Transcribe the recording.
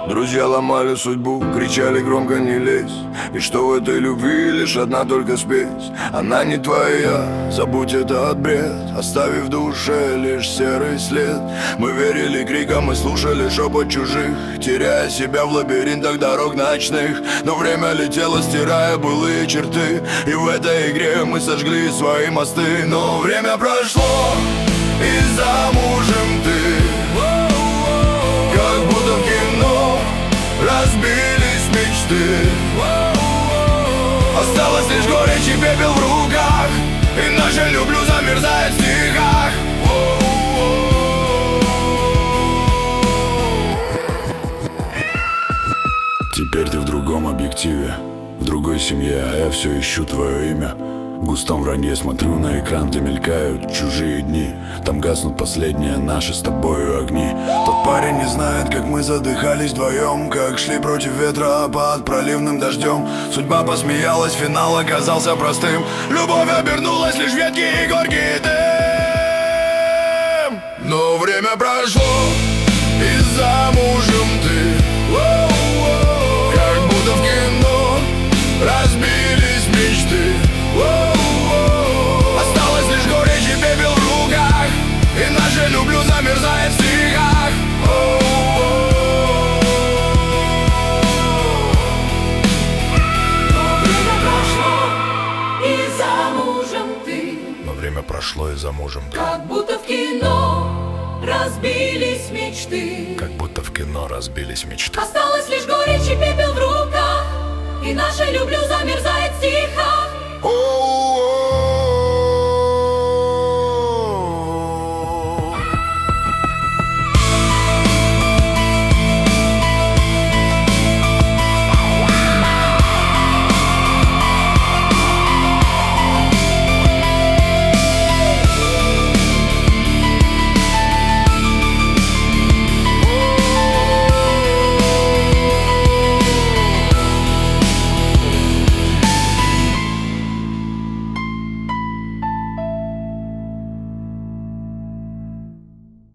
Друзья ломали судьбу, кричали громко не лезь. И что в этой любви лишь одна только спесь. Она не твоя, забудь этот бред, оставив в душе лишь серый след. Мы верили крикам, мы слушали шепот чужих, теряя себя в лабиринтах дорог ночных. Но время летело, стирая былые черты, и в этой игре мы сожгли свои мосты. Но время прошло, и замужем ты, как будто в кино разбились мечты. Осталось лишь горечь и пепел в руках, и наша люблю замерзает в стихах. Теперь ты в другом объективе, в другой семье, а я все ищу твое имя. В густом вранье смотрю на экран, где мелькают чужие дни. Там гаснут последние наши с тобою огни. Тот парень не знает, как мы задыхались вдвоем, как шли против ветра под проливным дождем. Судьба посмеялась, финал оказался простым. Любовь обернулась лишь ветки и горький дым. Но время прошло, и замужем ты, как будто в кино разбились мечты. Осталось лишь горечь и пепел в руках, и наша люблю замерзает в стихах. Но время прошло, и замужем ты, Как будто в кино разбились мечты. как будто в кино разбились мечты. Осталось лишь горечь и пепел в руках, и наша люблю замерзает в стихах.